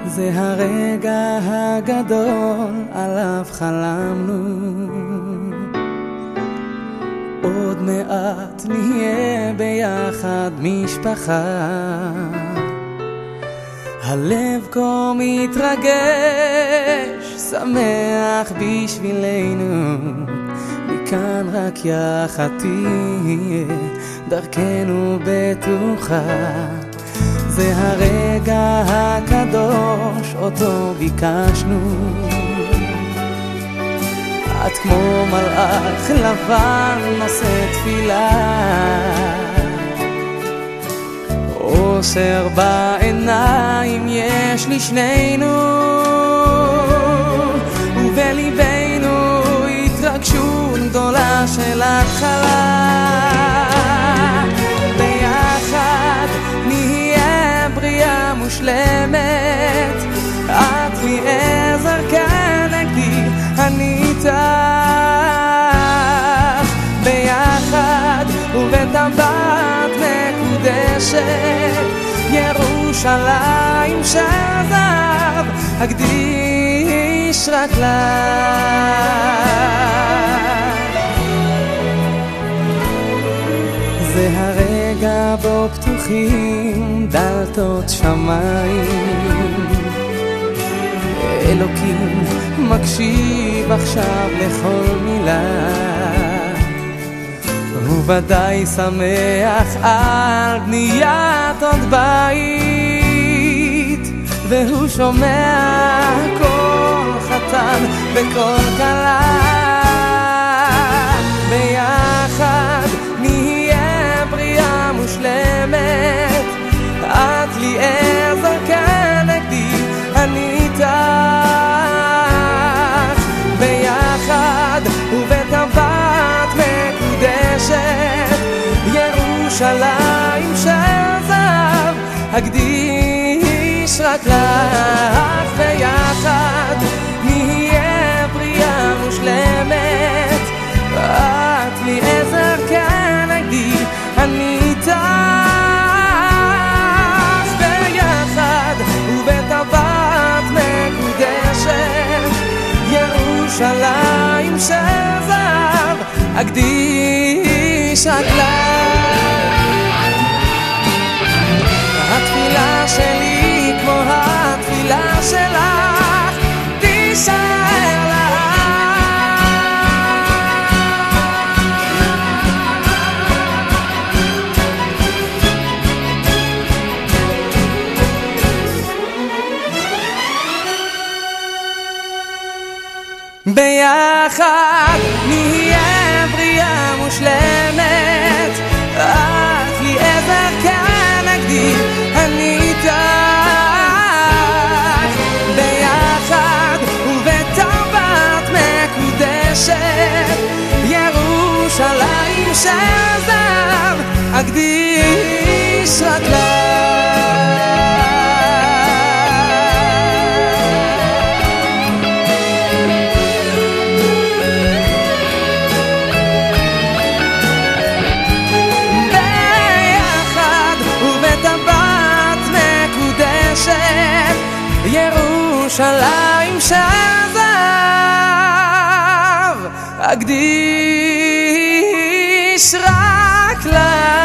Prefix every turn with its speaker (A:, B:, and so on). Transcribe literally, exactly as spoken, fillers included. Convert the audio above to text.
A: זה הרגע הגדול עליו חלמנו, עוד מעט נהיה ביחד משפחה. הלב כה מתרגש, שמח בשבילנו, מכאן רק יחד תהיה דרכנו בטוחה. זה הרגע הקדוש אותו ביקשנו, את כמו מלאך לבן נושא תפילה, אושר בעיניים יש לשנינו, ובליבנו התרגשות גדולה של התחלה. ביחד נהיה בריאה מושלמת, את לי עזר כנגדי, אני איתך. ביחד ובטבעת מקודשת, ירושלים של זהב, אקדיש רק לך. זה הרגע בו פתוחים דלתות שמיים, אלוקים מקשיב עכשיו לכל מילה, הוא ודאי שמח על בניית עוד בית, והוא שומע כל חתן וכל כלה. ביחד נהיה בריאה מושלמת, את לי עזר כנגדי, אני איתך. ביחד ובטבעת מקודשת, ירושלים של זהב, אקדיש רק לך. ביחד נהיה בריאה מושלמת, את לי עזר כנגדי, אני איתך. ביחד ובטבעת מקודשת, ירושלים של זהב, אקדיש רק לך. התפילה שלי כמו התפילה שלך, תישאר לך. ביחד נהיה בריאה מושלמת, את לי עזר כנגדי, אני איתך. ביחד ובטבעת מקודשת, ירושלים של זהב, אקדיש רק לך. ירושלים של זהב, אקדיש רק לך.